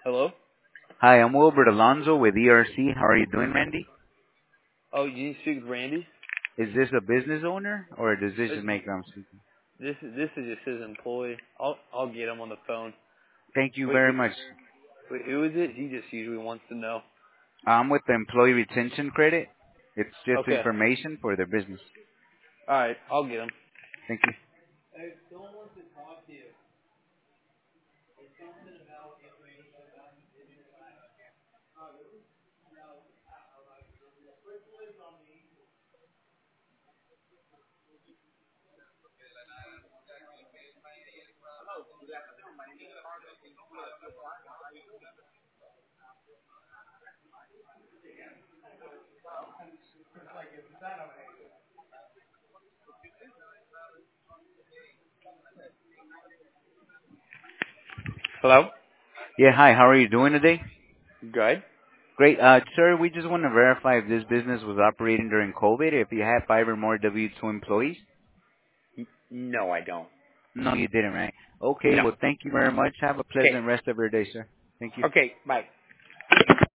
Hello? Hi, I'm Wilbert Alonso with ERC. How are you doing, Randy? Oh, you need to speak with Randy? Is this a business owner or a This decision maker I'm speaking? this is just his employee. I'll get him on the phone. Thank you Wait, very much. who is it? He just usually wants to know. I'm with the employee retention credit. It's just Okay. information for their business. All right, I'll get him. Thank you. Hello? Yeah, hi, how are you doing today? Good. Great. Sir, we just want to verify if this business was operating during COVID, if you had 5 or more W-2 employees. No, I don't. No, you didn't, right? Okay, No. well, thank you very much. Have a Okay. pleasant rest of your day, sir. Thank you. Okay, bye.